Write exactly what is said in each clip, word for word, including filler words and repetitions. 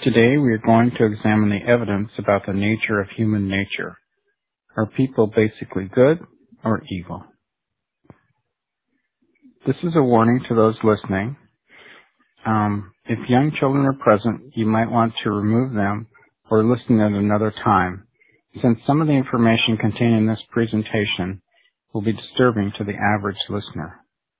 Today we are going to examine the evidence about the nature of human nature. Are people basically good or evil? This is a warning to those listening. Um, if young children are present, you might want to remove them or listen at another time, since some of the information contained in this presentation will be disturbing to the average listener.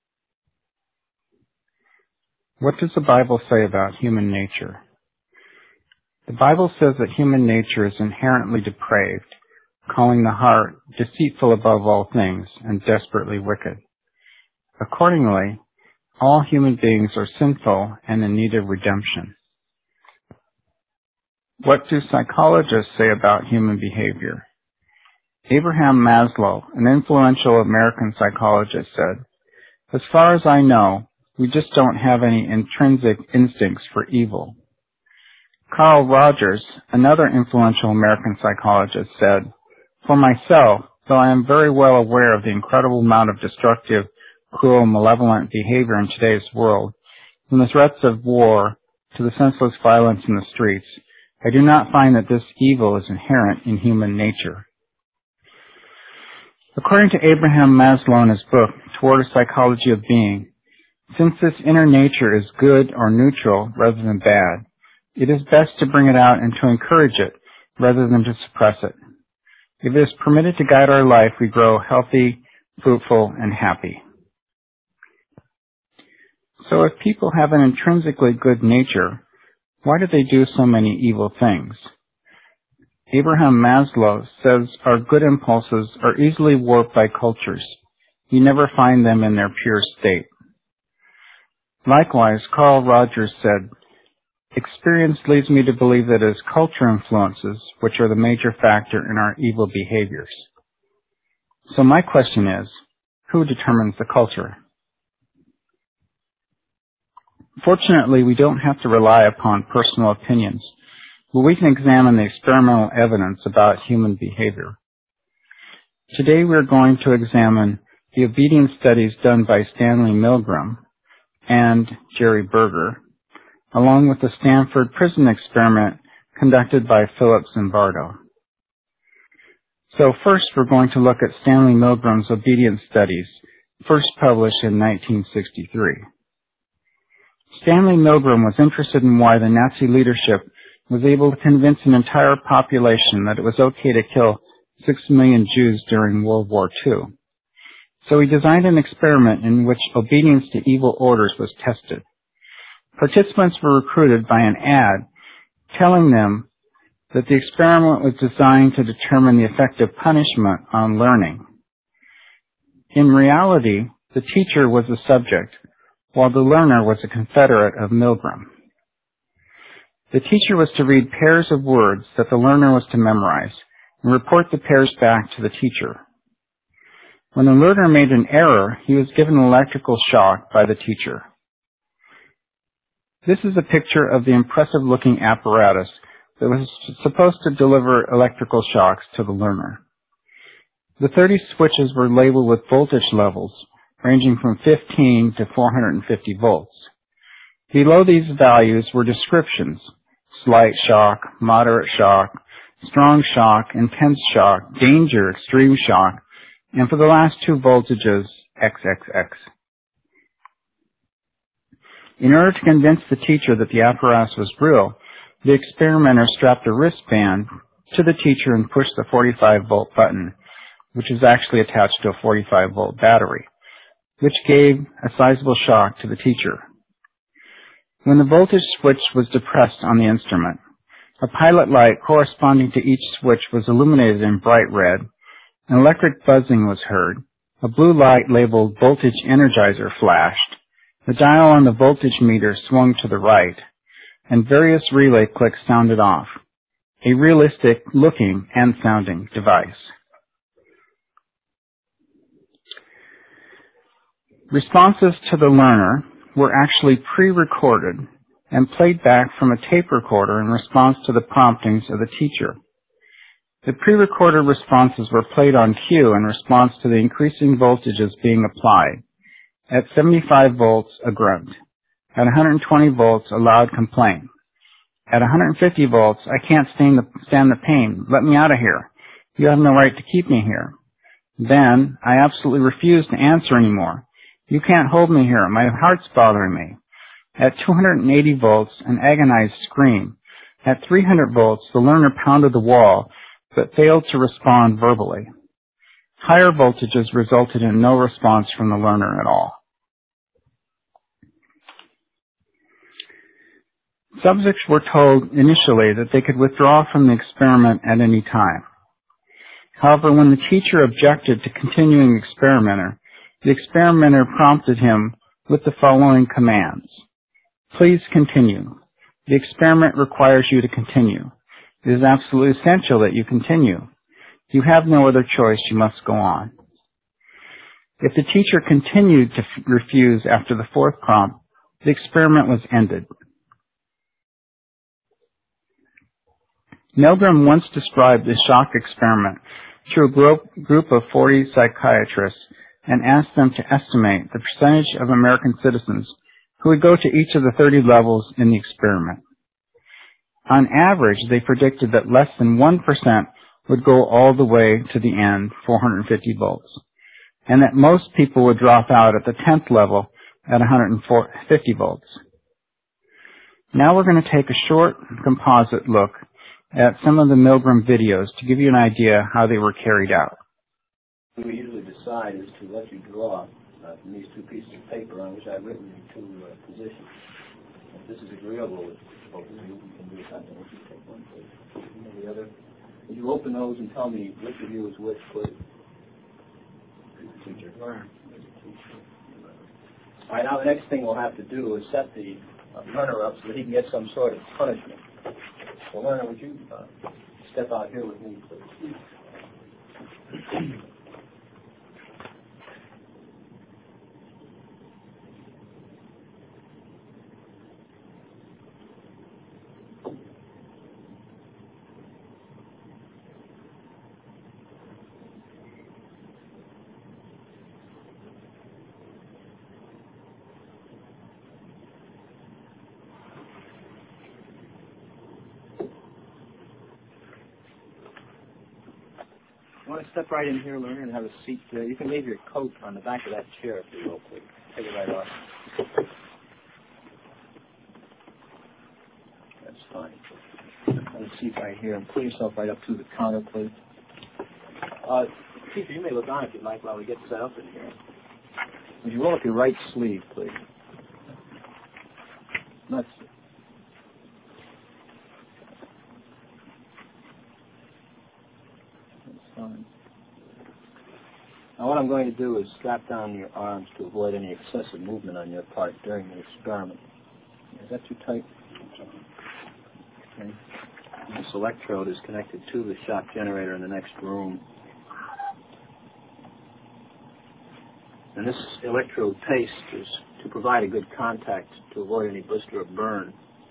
What does the Bible say about human nature? The Bible says that human nature is inherently depraved, calling the heart deceitful above all things and desperately wicked. Accordingly, all human beings are sinful and in need of redemption. What do psychologists say about human behavior? Abraham Maslow, an influential American psychologist, said, "As far as I know, we just don't have any intrinsic instincts for evil." Carl Rogers, another influential American psychologist, said, "For myself, though I am very well aware of the incredible amount of destructive, cruel, malevolent behavior in today's world, from the threats of war to the senseless violence in the streets, I do not find that this evil is inherent in human nature." According to Abraham Maslow in his book, Toward a Psychology of Being, since this inner nature is good or neutral rather than bad, it is best to bring it out and to encourage it rather than to suppress it. If it is permitted to guide our life, we grow healthy, fruitful, and happy. So if people have an intrinsically good nature, why do they do so many evil things? Abraham Maslow says our good impulses are easily warped by cultures. You never find them in their pure state. Likewise, Carl Rogers said, "Experience leads me to believe that it is culture influences which are the major factor in our evil behaviors." So my question is, who determines the culture? Fortunately, we don't have to rely upon personal opinions, but we can examine the experimental evidence about human behavior. Today we are going to examine the obedience studies done by Stanley Milgram and Jerry Berger, along with the Stanford prison experiment conducted by Philip Zimbardo. So first we're going to look at Stanley Milgram's obedience studies, first published in nineteen sixty-three. Stanley Milgram was interested in why the Nazi leadership was able to convince an entire population that it was okay to kill six million Jews during World War Two. So he designed an experiment in which obedience to evil orders was tested. Participants were recruited by an ad telling them that the experiment was designed to determine the effect of punishment on learning. In reality, the teacher was the subject, while the learner was a confederate of Milgram. The teacher was to read pairs of words that the learner was to memorize and report the pairs back to the teacher. When the learner made an error, he was given an electrical shock by the teacher. This is a picture of the impressive-looking apparatus that was supposed to deliver electrical shocks to the learner. The thirty switches were labeled with voltage levels, ranging from fifteen to four hundred fifty volts. Below these values were descriptions: slight shock, moderate shock, strong shock, intense shock, danger, extreme shock, and for the last two voltages, triple X. In order to convince the teacher that the apparatus was real, the experimenter strapped a wristband to the teacher and pushed the forty-five volt button, which is actually attached to a forty-five volt battery, which gave a sizable shock to the teacher. When the voltage switch was depressed on the instrument, a pilot light corresponding to each switch was illuminated in bright red, an electric buzzing was heard, a blue light labeled voltage energizer flashed, the dial on the voltage meter swung to the right, and various relay clicks sounded off, a realistic-looking and sounding device. Responses to the learner were actually pre-recorded and played back from a tape recorder in response to the promptings of the teacher. The pre-recorded responses were played on cue in response to the increasing voltages being applied. At seventy-five volts, a grunt. At one hundred twenty volts, a loud complaint. At one hundred fifty volts, I can't stand the, stand the pain. Let me out of here. You have no right to keep me here. Then, I absolutely refuse to answer anymore. You can't hold me here. My heart's bothering me. At two hundred eighty volts, an agonized scream. At three hundred volts, the learner pounded the wall, but failed to respond verbally. Higher voltages resulted in no response from the learner at all. Subjects were told initially that they could withdraw from the experiment at any time. However, when the teacher objected to continuing the experimenter, the experimenter prompted him with the following commands. Please continue. The experiment requires you to continue. It is absolutely essential that you continue. You have no other choice. You must go on. If the teacher continued to f- refuse after the fourth prompt, the experiment was ended. Milgram once described the shock experiment to a group, group of forty psychiatrists and asked them to estimate the percentage of American citizens who would go to each of the thirty levels in the experiment. On average, they predicted that less than one percent would go all the way to the end, four hundred fifty volts, and that most people would drop out at the tenth level at one hundred fifty volts. Now we're going to take a short composite look at some of the Milgram videos to give you an idea how they were carried out. What we usually decide is to let you draw uh, from these two pieces of paper on which I've written the two uh, positions. If this is agreeable with both of you, we can do something. Would you take one, please? And the other. Would you open those and tell me which of you is which, please? Teacher. All right, now the next thing we'll have to do is set the uh, learner up so that he can get some sort of punishment. So, learner, would you uh, step out here with me, please? You want to step right in here, learner, and have a seat there. You can leave your coat on the back of that chair if you will, please. Take it right off. That's fine. Have a seat right here and pull yourself right up to the counter, please. Uh, teacher, you may look on if you'd like while we get set up in here. Would you roll up your right sleeve, please? That's it. Now what I'm going to do is strap down your arms to avoid any excessive movement on your part during the experiment. Is that too tight? Okay. This electrode is connected to the shock generator in the next room. And this electrode paste is to provide a good contact to avoid any blister or burn.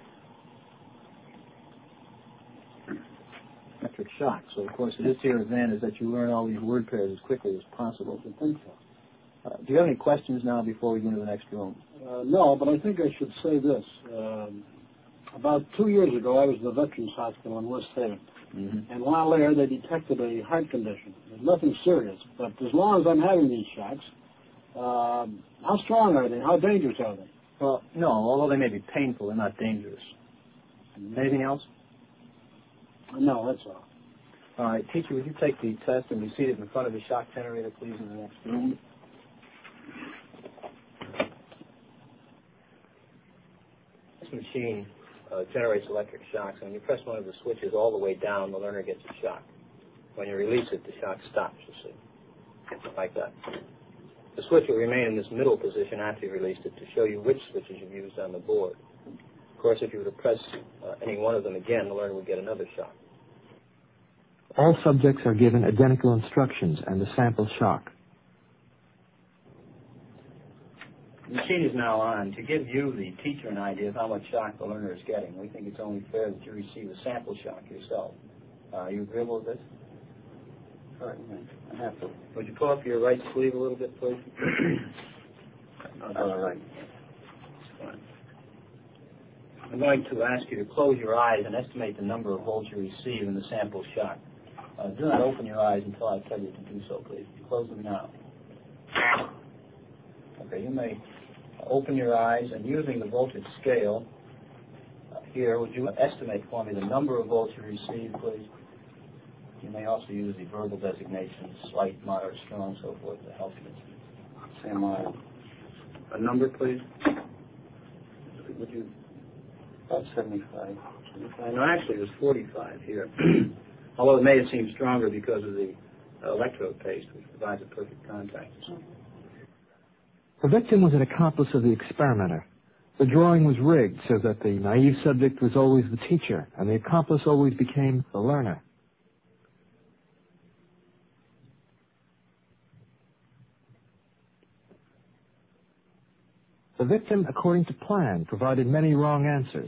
Electric shock. So, of course, it is to your advantage that you learn all these word pairs as quickly as possible. I think so. Uh, do you have any questions now before we go into the next room? Uh, no, but I think I should say this. Um, about two years ago, I was in the Veterans Hospital in West Haven. Mm-hmm. And while there, they detected a heart condition. There's nothing serious. But as long as I'm having these shocks, um, how strong are they? How dangerous are they? Well, no, although they may be painful, they're not dangerous. Mm-hmm. Anything else? No, that's all. All right, teacher, would you take the test and be seated in front of the shock generator, please, in the next room? This machine uh, generates electric shocks, and when you press one of the switches all the way down, the learner gets a shock. When you release it, the shock stops, you see, like that. The switch will remain in this middle position after you released it to show you which switches you've used on the board. Of course, if you were to press uh, any one of them again, the learner would get another shock. All subjects are given identical instructions and the sample shock. The machine is now on. To give you, the teacher, an idea of how much shock the learner is getting, we think it's only fair that you receive a sample shock yourself. Uh, are you agreeable with this? All right, I have to. Would you pull up your right sleeve a little bit, please? All right. Fine. I'm going to ask you to close your eyes and estimate the number of volts you receive in the sample shock. Uh, do not open your eyes until I tell you to do so, please. Close them now. Okay, you may open your eyes, and using the voltage scale uh, here, would you estimate for me the number of volts you receive, please? You may also use the verbal designations, slight, moderate, strong, so forth, to help you. Say mild. A number, please. Would you? About seventy-five. seventy-five. No, actually, it was forty-five here. Although it may have seemed stronger because of the uh, electrode paste, which provides a perfect contact. The victim was an accomplice of the experimenter. The drawing was rigged so that the naive subject was always the teacher, and the accomplice always became the learner. The victim, according to plan, provided many wrong answers.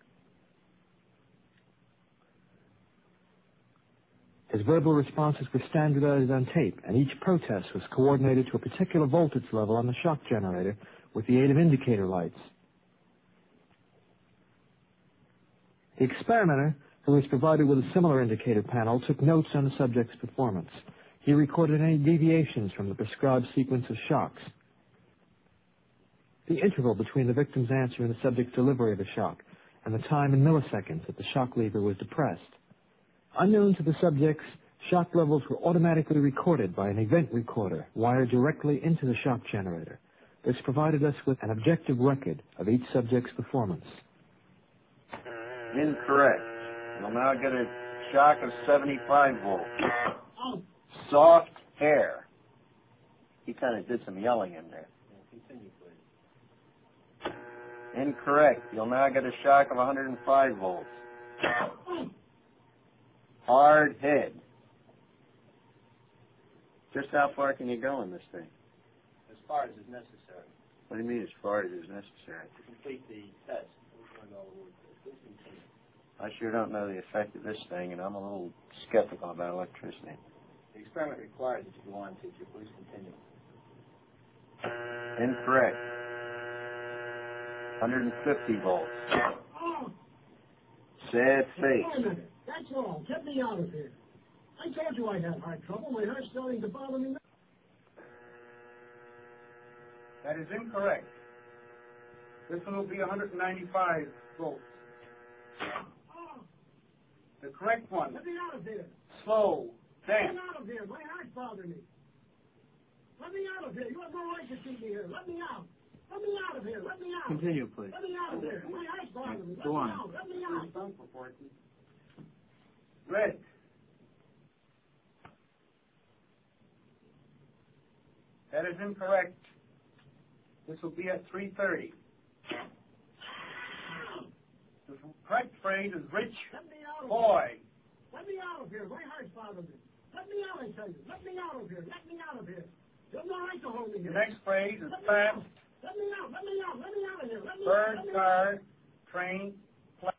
His verbal responses were standardized on tape, and each protest was coordinated to a particular voltage level on the shock generator with the aid of indicator lights. The experimenter, who was provided with a similar indicator panel, took notes on the subject's performance. He recorded any deviations from the prescribed sequence of shocks. The interval between the victim's answer and the subject's delivery of the shock, and the time in milliseconds that the shock lever was depressed. Unknown to the subjects, shock levels were automatically recorded by an event recorder wired directly into the shock generator. This provided us with an objective record of each subject's performance. Incorrect. You'll now get a shock of seventy-five volts. Soft hair. He kind of did some yelling in there. Continue, please. Incorrect. You'll now get a shock of one hundred five volts. Hard head. Just how far can you go in this thing? As far as is necessary. What do you mean as far as is necessary? To complete the test. Please continue. I sure don't know the effect of this thing, and I'm a little skeptical about electricity. The experiment requires that you go on, teacher. Please continue. Incorrect. one hundred fifty volts. Sad face. Wait a minute. That's all. Get me out of here. I told you I had heart trouble. My heart's starting to bother me now. That is incorrect. This one will be one hundred ninety-five volts. The correct one. Let me out of here. Slow. Let Dance. me out of here. My heart's bothering me. Let me out of here. You have no right to keep me here. Let me out. Let me out of here. Let me out. Continue, please. Let me out of here. My heart's bothering me. Let Go me on. out. Let me out. Red. That is incorrect. This will be at three thirty. The correct phrase is rich Let me out of boy. here. Let me out of here. My heart's bothering me. Let me out, I tell you. Let me out of here. Let me out of here. You have no right to hold me The here. next phrase is Let me fast, out. Let me out. Let me out. Let me out of here. Let me bird, out. Let me car, train, plane.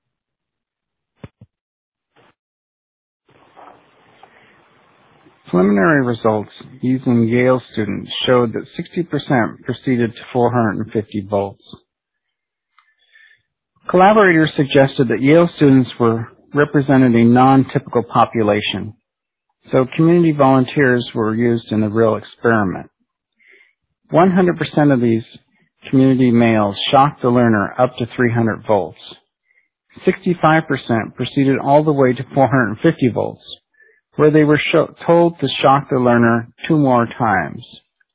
Preliminary results using Yale students showed that sixty percent proceeded to four hundred fifty volts. Collaborators suggested that Yale students were represented a non-typical population, so community volunteers were used in the real experiment. one hundred percent of these community males shocked the learner up to three hundred volts. sixty-five percent proceeded all the way to four hundred fifty volts, where they were sho- told to shock the learner two more times.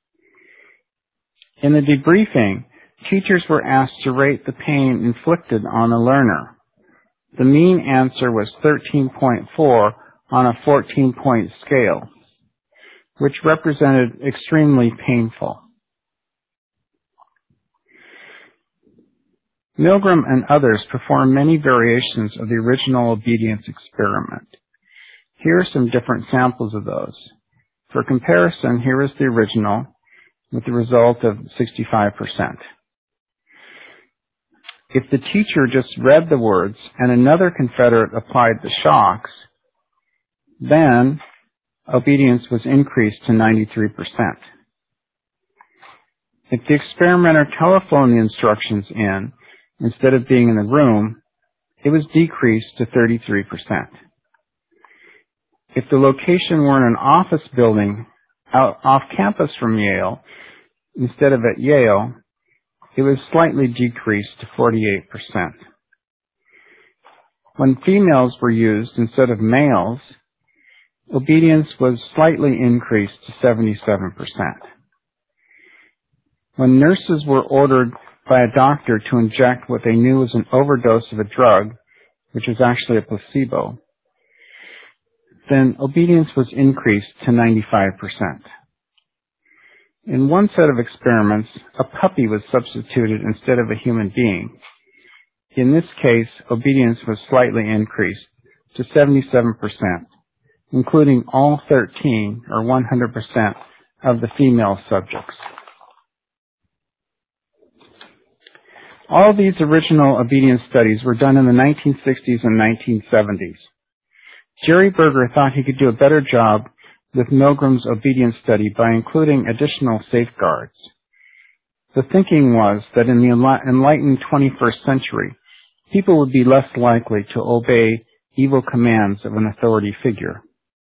In the debriefing, teachers were asked to rate the pain inflicted on the learner. The mean answer was thirteen point four on a fourteen-point scale, which represented extremely painful. Milgram and others performed many variations of the original obedience experiment. Here are some different samples of those. For comparison, here is the original with the result of sixty-five percent. If the teacher just read the words and another Confederate applied the shocks, then obedience was increased to ninety-three percent. If the experimenter telephoned the instructions in instead of being in the room, it was decreased to thirty-three percent. If the location were in an office building out off campus from Yale, instead of at Yale, it was slightly decreased to forty-eight percent. When females were used instead of males, obedience was slightly increased to seventy-seven percent. When nurses were ordered by a doctor to inject what they knew was an overdose of a drug, which was actually a placebo, then obedience was increased to ninety-five percent. In one set of experiments, a puppy was substituted instead of a human being. In this case, obedience was slightly increased to seventy-seven percent, including all thirteen, or one hundred percent, of the female subjects. All these original obedience studies were done in the nineteen sixties and nineteen seventies. Jerry Berger thought he could do a better job with Milgram's obedience study by including additional safeguards. The thinking was that in the enlightened twenty-first century, people would be less likely to obey evil commands of an authority figure.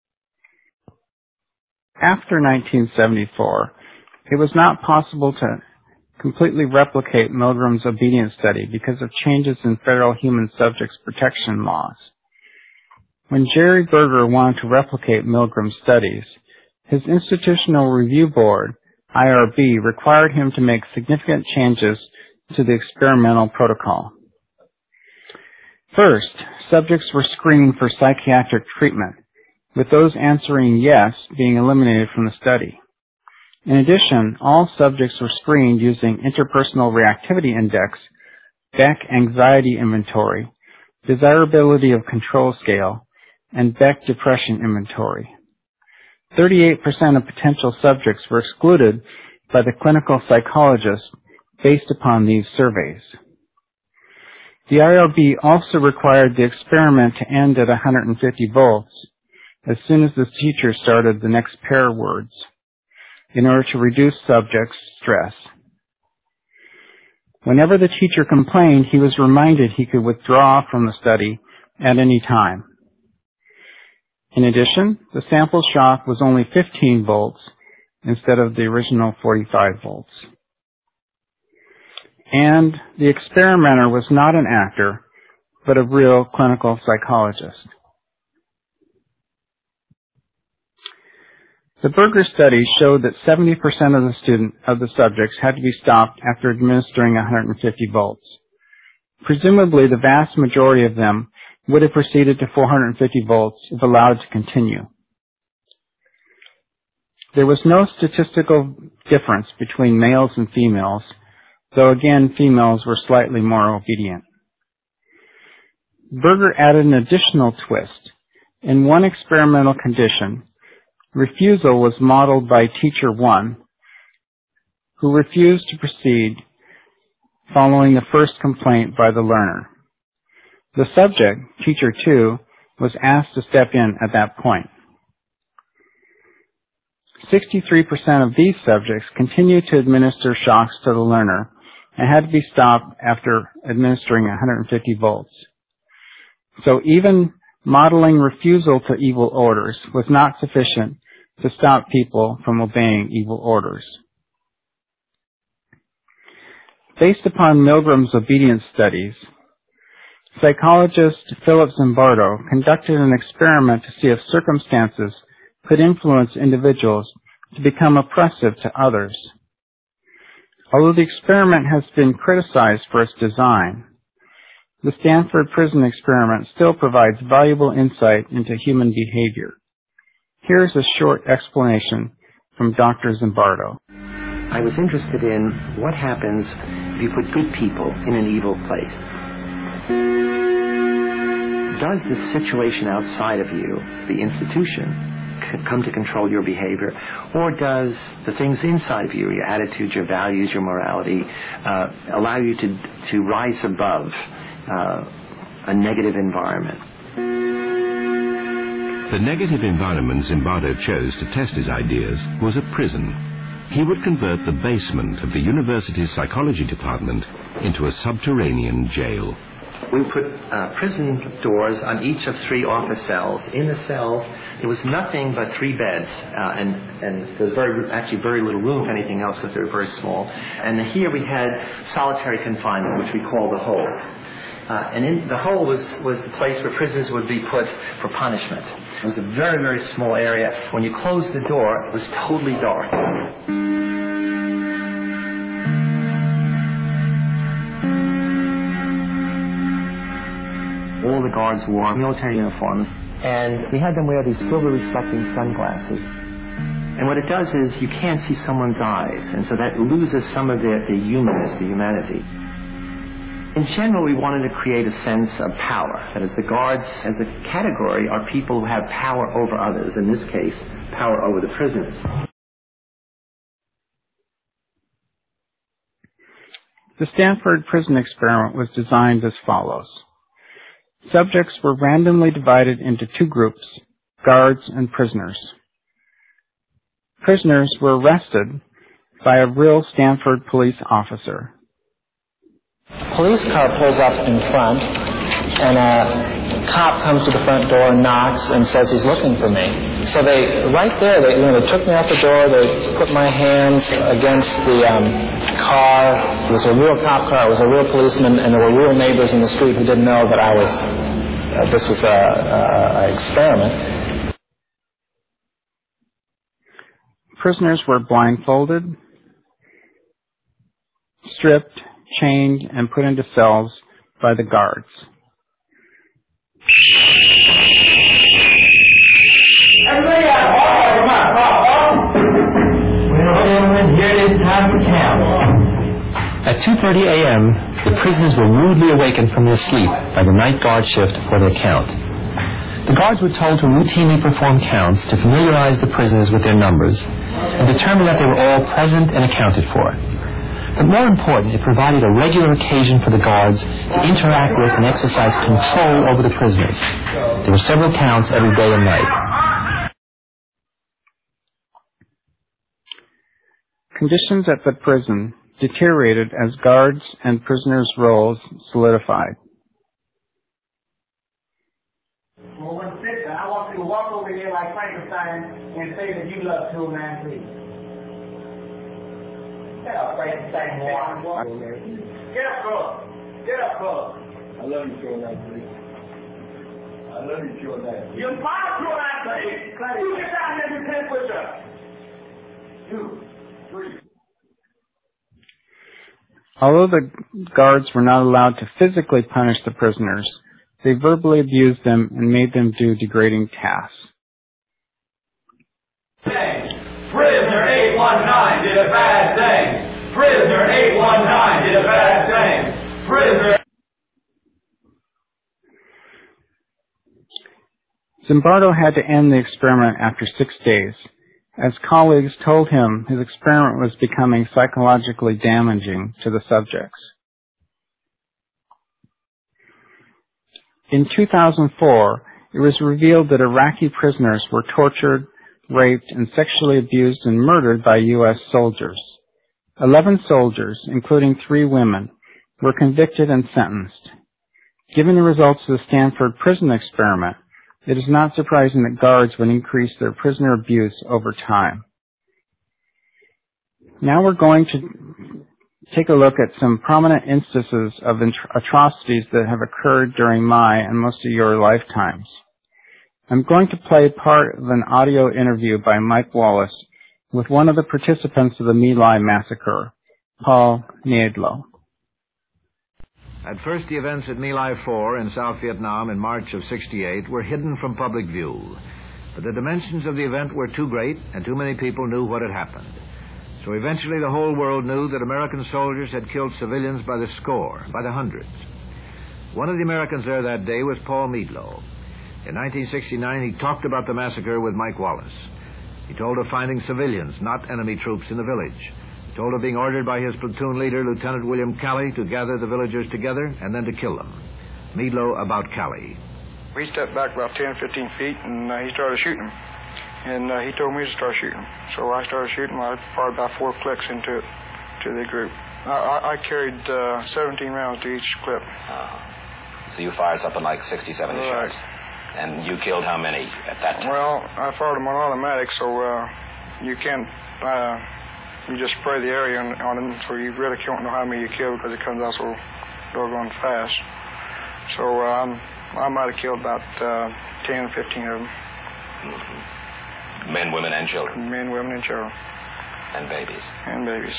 After nineteen seventy-four, it was not possible to completely replicate Milgram's obedience study because of changes in federal human subjects protection laws. When Jerry Berger wanted to replicate Milgram's studies, his Institutional Review Board, I R B, required him to make significant changes to the experimental protocol. First, subjects were screened for psychiatric treatment, with those answering yes being eliminated from the study. In addition, all subjects were screened using Interpersonal Reactivity Index, Beck Anxiety Inventory, Desirability of Control Scale, and Beck Depression Inventory. thirty-eight percent of potential subjects were excluded by the clinical psychologist based upon these surveys. The I R B also required the experiment to end at one hundred fifty volts as soon as the teacher started the next pair words, in order to reduce subjects' stress. Whenever the teacher complained, he was reminded he could withdraw from the study at any time. In addition, the sample shock was only fifteen volts instead of the original forty-five volts. And the experimenter was not an actor, but a real clinical psychologist. The Berger study showed that seventy percent of the student of the subjects had to be stopped after administering one hundred fifty volts. Presumably, the vast majority of them would have proceeded to four hundred fifty volts if allowed to continue. There was no statistical difference between males and females, though again females were slightly more obedient. Berger added an additional twist. In one experimental condition, refusal was modeled by teacher one, who refused to proceed following the first complaint by the learner. The subject, teacher two, was asked to step in at that point. sixty-three percent of these subjects continued to administer shocks to the learner and had to be stopped after administering one hundred fifty volts. So even modeling refusal to evil orders was not sufficient to stop people from obeying evil orders. Based upon Milgram's obedience studies, psychologist Philip Zimbardo conducted an experiment to see if circumstances could influence individuals to become oppressive to others. Although the experiment has been criticized for its design, the Stanford Prison Experiment still provides valuable insight into human behavior. Here's a short explanation from Doctor Zimbardo. I was interested in what happens if you put good people in an evil place. Does the situation outside of you, the institution, c- come to control your behavior, or does the things inside of you, your attitudes, your values, your morality, uh, allow you to, to rise above uh, a negative environment? The negative environment Zimbardo chose to test his ideas was a prison. he would convert the basement of the university's psychology department into a subterranean jail. We put uh, prison doors on each of three office cells. In the cells, it was nothing but three beds, uh, and, and there was very, actually very little room for anything else because they were very small. And here we had solitary confinement, which we call the hole. Uh, and in, the hole was, was the place where prisoners would be put for punishment. It was a very, very small area. When you closed the door, it was totally dark. All the guards wore military uniforms, and we had them wear these silver reflecting sunglasses. And what it does is you can't see someone's eyes, and so that loses some of the, the humanness, the humanity. In general, we wanted to create a sense of power. That is, the guards as a category are people who have power over others, in this case, power over the prisoners. The Stanford Prison Experiment was designed as follows. Subjects were randomly divided into two groups, guards and prisoners. Prisoners were arrested by a real Stanford police officer. Police car pulls up in front, and a cop comes to the front door and knocks and says he's looking for me. So they, right there, they, you know, they took me out the door, they put my hands against the um, car. It was a real cop car, it was a real policeman, and there were real neighbors in the street who didn't know that I was, uh, this was an experiment. Prisoners were blindfolded, stripped, chained, and put into cells by the guards. Everybody out! Oh, come on, come on. Well, gentlemen, here it is time to count. At two thirty a.m., the prisoners were rudely awakened from their sleep by the night guard shift for their count. The guards were told to routinely perform counts to familiarize the prisoners with their numbers and determine that they were all present and accounted for. But more important, it provided a regular occasion for the guards to interact with and exercise control over the prisoners. There were several counts every day and night. Conditions at the prison deteriorated as guards and prisoners' roles solidified. Well, when sit down, I want you to walk over here like Frankenstein and say that you love two man, please. Get up, Frankenstein. Walk over there. Get up, bro. Get up, bro. I love you, Joe Knight. I love you, Joe Knight. You're my Joe Knight. You get down there and take with us. Two, three. Although the guards were not allowed to physically punish the prisoners, they verbally abused them and made them do degrading tasks. Prisoner eight one nine did a bad thing. Prisoner eight one nine did a bad thing. Prisoner... Zimbardo had to end the experiment after six days, as colleagues told him his experiment was becoming psychologically damaging to the subjects. In two thousand four, it was revealed that Iraqi prisoners were tortured, raped, and sexually abused and murdered by U S soldiers. Eleven soldiers, including three women, were convicted and sentenced. Given the results of the Stanford prison experiment, it is not surprising that guards would increase their prisoner abuse over time. Now we're going to take a look at some prominent instances of atrocities that have occurred during my and most of your lifetimes. I'm going to play part of an audio interview by Mike Wallace with one of the participants of the My Lai massacre, Paul Niedlo. At first, the events at My Lai four in South Vietnam in March of sixty-eight were hidden from public view. But the dimensions of the event were too great, and too many people knew what had happened. So eventually the whole world knew that American soldiers had killed civilians by the score, by the hundreds. One of the Americans there that day was Paul Niedlo. In nineteen sixty-nine, he talked about the massacre with Mike Wallace. He told of finding civilians, not enemy troops, in the village. He told of being ordered by his platoon leader, Lieutenant William Calley, to gather the villagers together and then to kill them. Niedlo about Calley. We stepped back about ten, fifteen feet, and uh, he started shooting. and uh, he told me to start shooting. So I started shooting. I fired about four clicks into it, to the group. I, I, I carried uh, seventeen rounds to each clip. Uh, so you fired something like sixty, seventy right. shots. And you killed how many at that time? Well, I fired them on automatic, so uh, you can't, uh, you just spray the area on, on them, so you really can't know how many you killed because it comes out so doggone fast. So um, I might have killed about uh, ten, fifteen of them. Mm-hmm. Men, women, and children? Men, women, and children. And babies? And babies.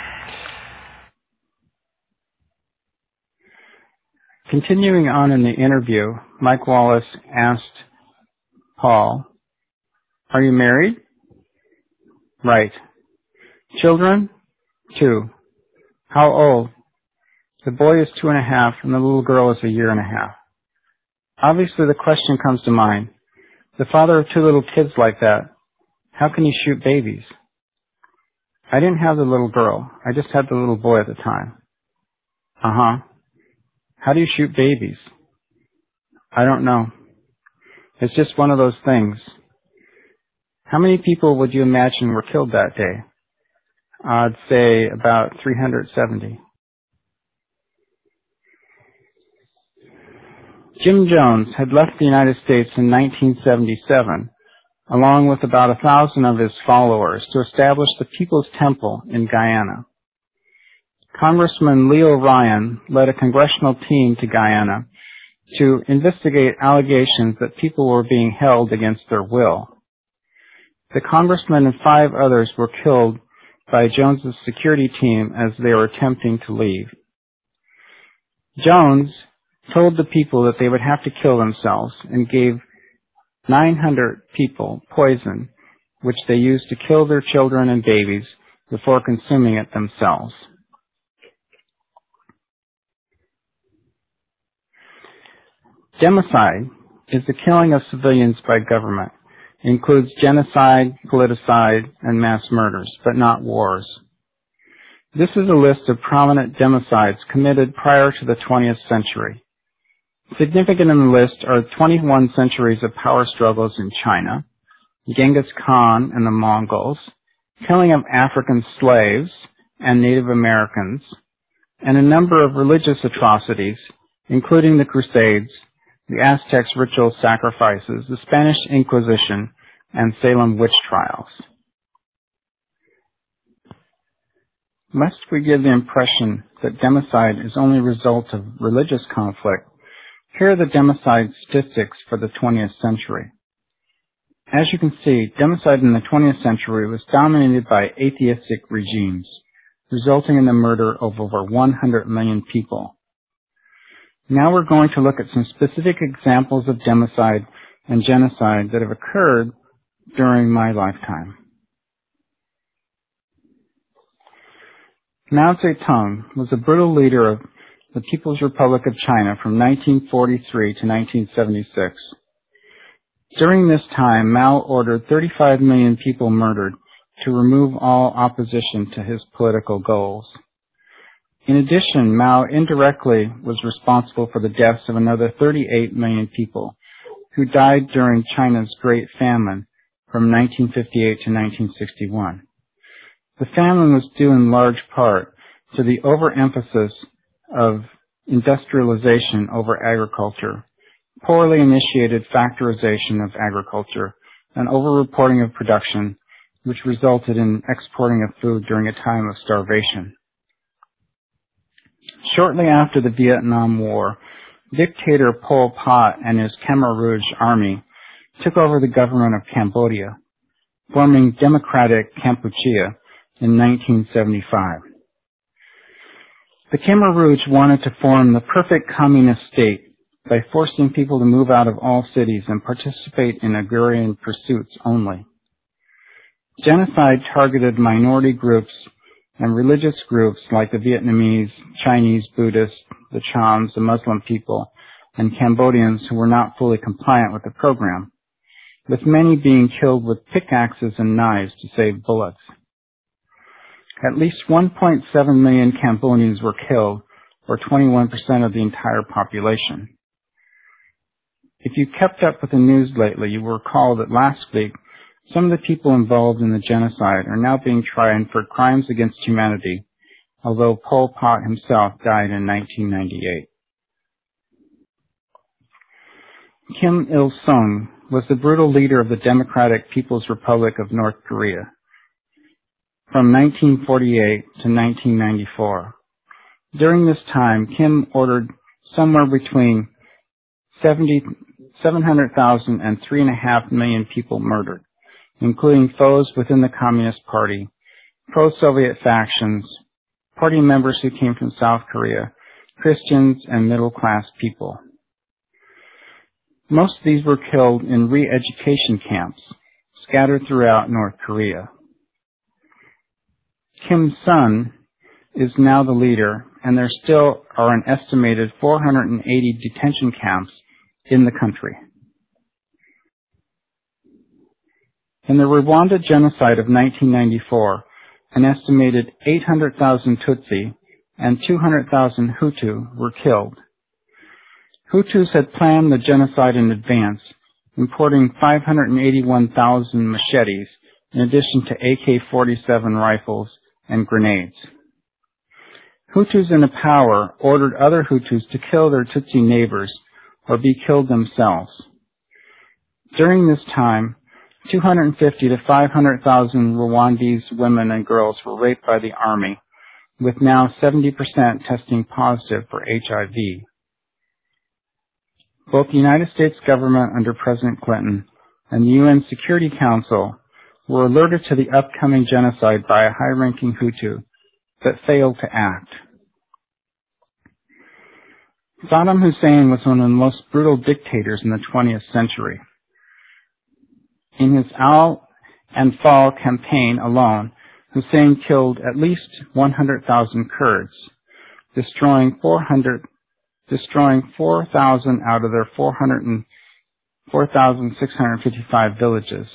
Continuing on in the interview, Mike Wallace asked Paul, "Are you married?" "Right." "Children?" "Two." "How old?" "The boy is two and a half and the little girl is a year and a half." Obviously the question comes to mind, the father of two little kids like that, how can you shoot babies? "I didn't have the little girl, I just had the little boy at the time." "Uh-huh. How do you shoot babies?" "I don't know. It's just one of those things." "How many people would you imagine were killed that day?" "I'd say about three hundred seventy. Jim Jones had left the United States in nineteen seventy-seven, along with about a thousand of his followers, to establish the People's Temple in Guyana. Congressman Leo Ryan led a congressional team to Guyana to investigate allegations that people were being held against their will. The congressman and five others were killed by Jones's security team as they were attempting to leave. Jones told the people that they would have to kill themselves and gave nine hundred people poison, which they used to kill their children and babies before consuming it themselves. Democide is the killing of civilians by government. It includes genocide, politicide, and mass murders, but not wars. This is a list of prominent democides committed prior to the twentieth century. Significant in the list are twenty-one centuries of power struggles in China, Genghis Khan and the Mongols, killing of African slaves and Native Americans, and a number of religious atrocities, including the Crusades, the Aztecs' ritual sacrifices, the Spanish Inquisition, and Salem witch trials. Lest we give the impression that democide is only a result of religious conflict, here are the democide statistics for the twentieth century. As you can see, democide in the twentieth century was dominated by atheistic regimes, resulting in the murder of over one hundred million people. Now we're going to look at some specific examples of democide and genocide that have occurred during my lifetime. Mao Zedong was a brutal leader of the People's Republic of China from nineteen forty-three to nineteen seventy-six. During this time, Mao ordered thirty-five million people murdered to remove all opposition to his political goals. In addition, Mao indirectly was responsible for the deaths of another thirty-eight million people who died during China's Great Famine from nineteen fifty-eight to nineteen sixty-one. The famine was due in large part to the overemphasis of industrialization over agriculture, poorly initiated factorization of agriculture, and overreporting of production, which resulted in exporting of food during a time of starvation. Shortly after the Vietnam War, dictator Pol Pot and his Khmer Rouge army took over the government of Cambodia, forming Democratic Kampuchea in nineteen seventy-five. The Khmer Rouge wanted to form the perfect communist state by forcing people to move out of all cities and participate in agrarian pursuits only. Genocide targeted minority groups and religious groups like the Vietnamese, Chinese, Buddhists, the Chams, the Muslim people, and Cambodians who were not fully compliant with the program, with many being killed with pickaxes and knives to save bullets. At least one point seven million Cambodians were killed, or twenty-one percent of the entire population. If you kept up with the news lately, you will recall that last week Some of the people involved in the genocide are now being tried for crimes against humanity, although Pol Pot himself died in nineteen ninety-eight. Kim Il-sung was the brutal leader of the Democratic People's Republic of North Korea from nineteen forty-eight to nineteen ninety-four. During this time, Kim ordered somewhere between seven hundred thousand and three point five million people murdered, including foes within the Communist Party, pro-Soviet factions, party members who came from South Korea, Christians, and middle-class people. Most of these were killed in re-education camps scattered throughout North Korea. Kim's son is now the leader, and there still are an estimated four hundred eighty detention camps in the country. In the Rwanda genocide of nineteen ninety-four, an estimated eight hundred thousand Tutsi and two hundred thousand Hutu were killed. Hutus had planned the genocide in advance, importing five hundred eighty-one thousand machetes in addition to A K forty-seven rifles and grenades. Hutus in power ordered other Hutus to kill their Tutsi neighbors or be killed themselves. During this time, two hundred fifty to five hundred thousand Rwandese women and girls were raped by the army, with now seventy percent testing positive for H I V. Both the United States government under President Clinton and the U N Security Council were alerted to the upcoming genocide by a high-ranking Hutu, but failed to act. Saddam Hussein was one of the most brutal dictators in the twentieth century. In his Al-Anfal campaign alone, Hussein killed at least one hundred thousand Kurds, destroying four hundred, destroying four thousand out of their four thousand six hundred fifty-five villages.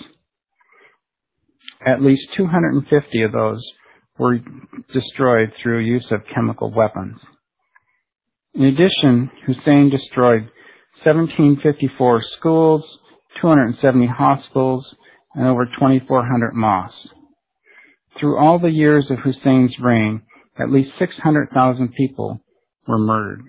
At least two hundred fifty of those were destroyed through use of chemical weapons. In addition, Hussein destroyed one thousand seven hundred fifty-four schools, two hundred seventy hospitals, and over twenty-four hundred mosques. Through all the years of Hussein's reign, at least six hundred thousand people were murdered.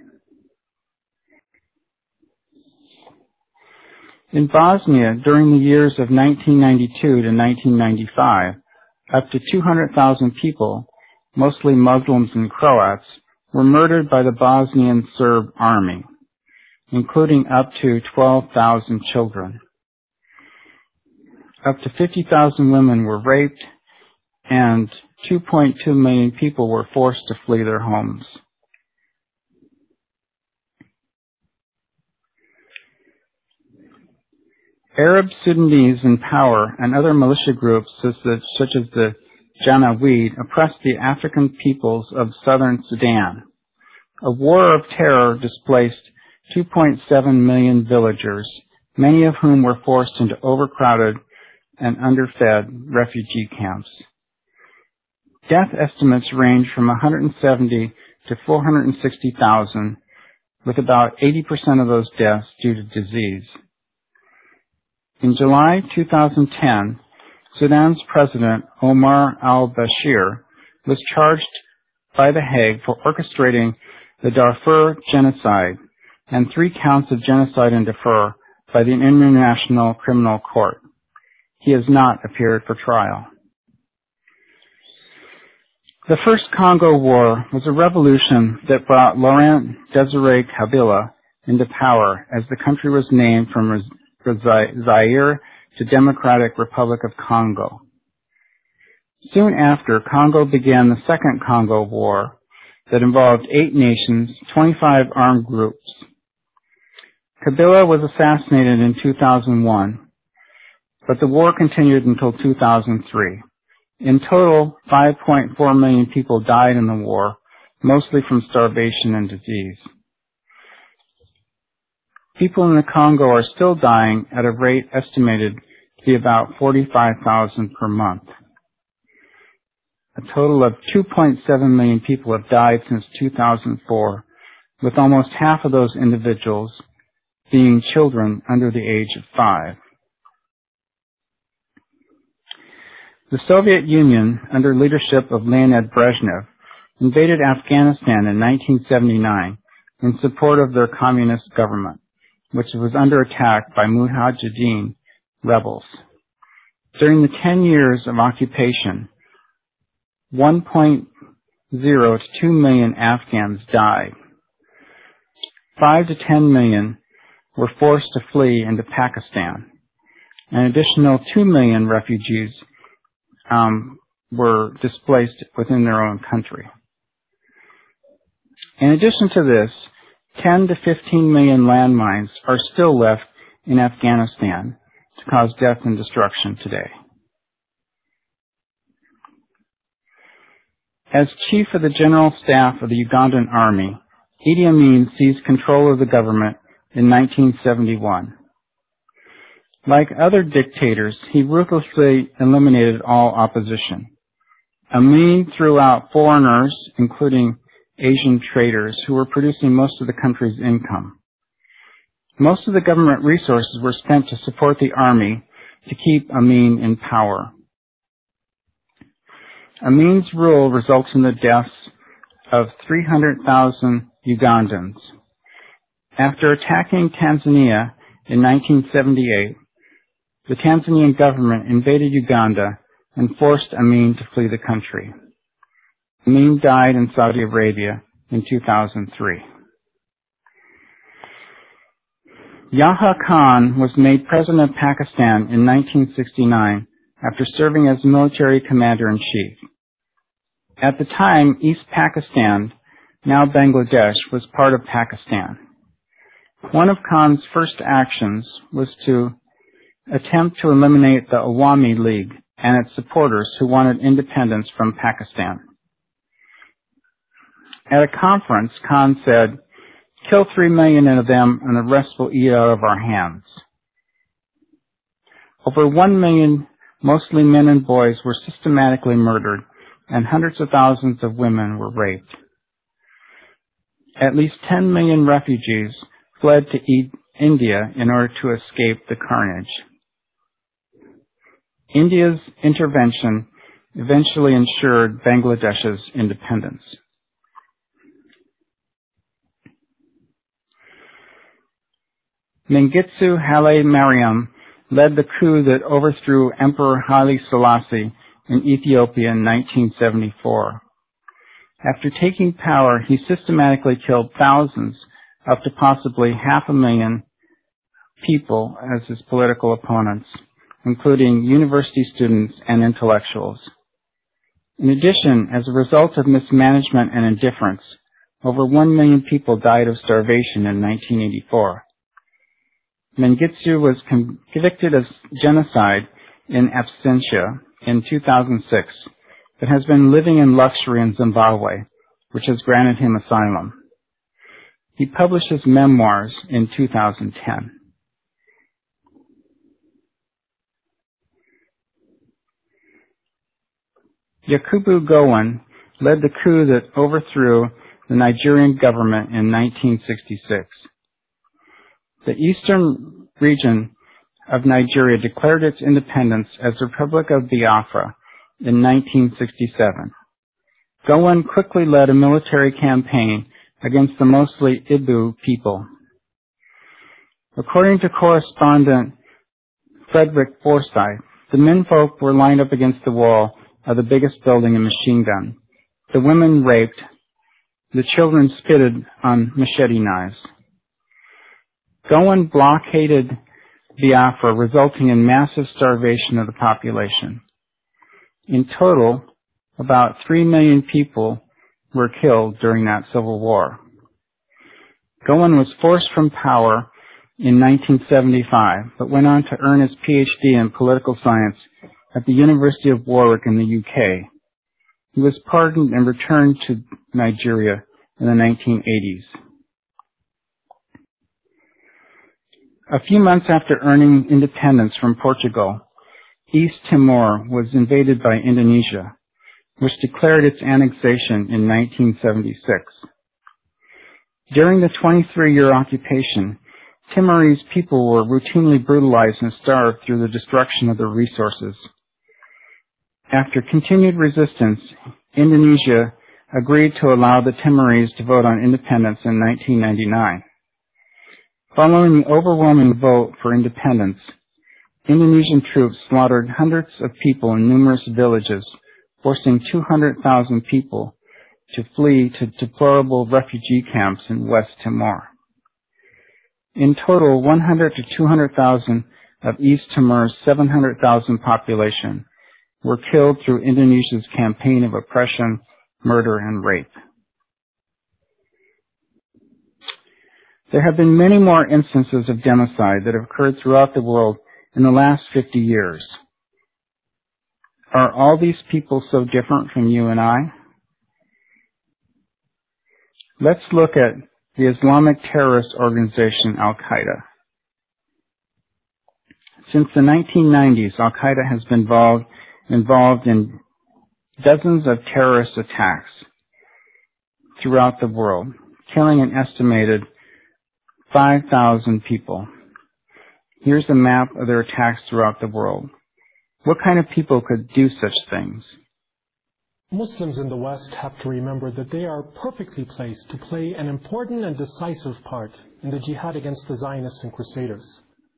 In Bosnia, during the years of nineteen ninety-two to nineteen ninety-five, up to two hundred thousand people, mostly Muslims and Croats, were murdered by the Bosnian Serb army, including up to twelve thousand children. Up to fifty thousand women were raped, and two point two million people were forced to flee their homes. Arab Sudanese in power and other militia groups such as the Janjaweed oppressed the African peoples of southern Sudan. A war of terror displaced two point seven million villagers, many of whom were forced into overcrowded and underfed refugee camps. Death estimates range from one hundred seventy to four hundred sixty thousand, with about eighty percent of those deaths due to disease. In July two thousand ten, Sudan's President Omar al-Bashir was charged by The Hague for orchestrating the Darfur genocide and three counts of genocide in Darfur by the International Criminal Court. He has not appeared for trial. The First Congo War was a revolution that brought Laurent Desire Kabila into power, as the country was named from Zaire to Democratic Republic of Congo. Soon after, Congo began the Second Congo War that involved eight nations, twenty-five armed groups. Kabila was assassinated in two thousand one, but the war continued until two thousand three. In total, five point four million people died in the war, mostly from starvation and disease. People in the Congo are still dying at a rate estimated to be about forty-five thousand per month. A total of two point seven million people have died since two thousand four, with almost half of those individuals being children under the age of five. The Soviet Union, under leadership of Leonid Brezhnev, invaded Afghanistan in nineteen seventy-nine in support of their communist government, which was under attack by Mujahideen rebels. During the ten years of occupation, one point zero to two million Afghans died. Five to ten million were forced to flee into Pakistan. An additional two million refugees um, were displaced within their own country. In addition to this, ten to fifteen million landmines are still left in Afghanistan to cause death and destruction today. As chief of the General Staff of the Ugandan Army, Idi Amin seized control of the government in nineteen seventy-one. Like other dictators, he ruthlessly eliminated all opposition. Amin threw out foreigners, including Asian traders, who were producing most of the country's income. Most of the government resources were spent to support the army to keep Amin in power. Amin's rule results in the deaths of three hundred thousand Ugandans. After attacking Tanzania in nineteen seventy-eight, the Tanzanian government invaded Uganda and forced Amin to flee the country. Amin died in Saudi Arabia in two thousand three. Yahya Khan was made president of Pakistan in nineteen sixty-nine after serving as military commander-in-chief. At the time, East Pakistan, now Bangladesh, was part of Pakistan. One of Khan's first actions was to attempt to eliminate the Awami League and its supporters who wanted independence from Pakistan. At a conference, Khan said, "Kill three million of them and the rest will eat out of our hands." Over one million, mostly men and boys, were systematically murdered, and hundreds of thousands of women were raped. At least ten million refugees fled to India in order to escape the carnage. India's intervention eventually ensured Bangladesh's independence. Mengistu Haile Mariam led the coup that overthrew Emperor Haile Selassie in Ethiopia in nineteen seventy-four. After taking power, he systematically killed thousands, up to possibly half a million people as his political opponents, including university students and intellectuals. In addition, as a result of mismanagement and indifference, over one million people died of starvation in nineteen eighty-four. Mengistu was convicted of genocide in absentia in two thousand six, but has been living in luxury in Zimbabwe, which has granted him asylum. He published his memoirs in two thousand ten. Yakubu Gowon led the coup that overthrew the Nigerian government in nineteen sixty-six. The eastern region of Nigeria declared its independence as the Republic of Biafra in nineteen sixty-seven. Gowon quickly led a military campaign against the mostly Ibu people. According to correspondent Frederick Forsyth, the menfolk were lined up against the wall of the biggest building and machine gun. The women raped. The children spitted on machete knives. Gowon blockaded Biafra, resulting in massive starvation of the population. In total, about three million people were killed during that civil war. Gowon was forced from power in nineteen seventy-five, but went on to earn his P H D in political science at the University of Warwick in the U K. He was pardoned and returned to Nigeria in the nineteen eighties. A few months after earning independence from Portugal, East Timor was invaded by Indonesia, which declared its annexation in nineteen seventy-six. During the twenty-three-year occupation, Timorese people were routinely brutalized and starved through the destruction of their resources. After continued resistance, Indonesia agreed to allow the Timorese to vote on independence in nineteen ninety-nine. Following the overwhelming vote for independence, Indonesian troops slaughtered hundreds of people in numerous villages, forcing two hundred thousand people to flee to deplorable refugee camps in West Timor. In total, one hundred to two hundred thousand of East Timor's seven hundred thousand population were killed through Indonesia's campaign of oppression, murder, and rape. There have been many more instances of genocide that have occurred throughout the world in the last fifty years. Are all these people so different from you and I? Let's look at the Islamic terrorist organization Al-Qaeda. Since the nineteen nineties, Al-Qaeda has been involved, involved in dozens of terrorist attacks throughout the world, killing an estimated five thousand people. Here's a map of their attacks throughout the world. What kind of people could do such things? Muslims in the West have to remember that they are perfectly placed to play an important and decisive part in the jihad against the Zionists and Crusaders.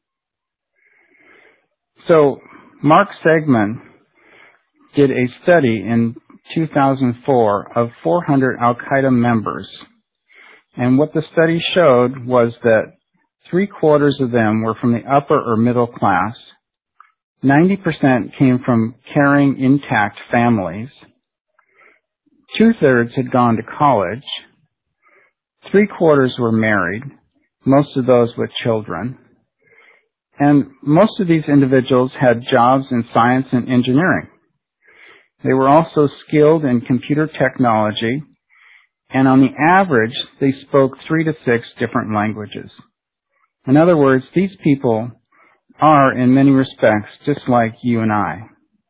So, Mark Segman did a study in two thousand four of four hundred Al-Qaeda members. And what the study showed was that three quarters of them were from the upper or middle class. ninety percent came from caring, intact families. Two-thirds had gone to college. Three quarters were married, most of those with children. And most of these individuals had jobs in science and engineering. They were also skilled in computer technology, and on the average, they spoke three to six different languages. In other words, these people are, in many respects, just like you and I.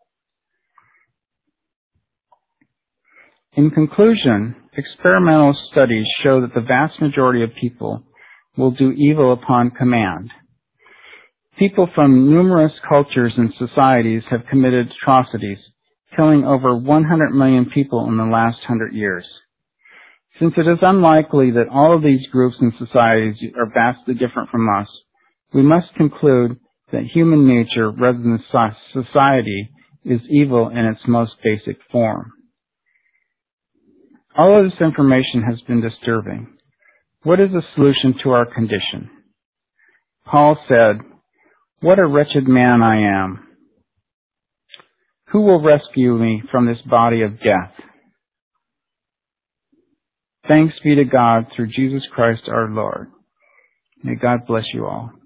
In conclusion, experimental studies show that the vast majority of people will do evil upon command. People from numerous cultures and societies have committed atrocities, killing over one hundred million people in the last hundred years. Since it is unlikely that all of these groups and societies are vastly different from us, we must conclude that human nature, rather than society, is evil in its most basic form. All of this information has been disturbing. What is the solution to our condition? Paul said, "What a wretched man I am. Who will rescue me from this body of death?" Thanks be to God through Jesus Christ our Lord. May God bless you all.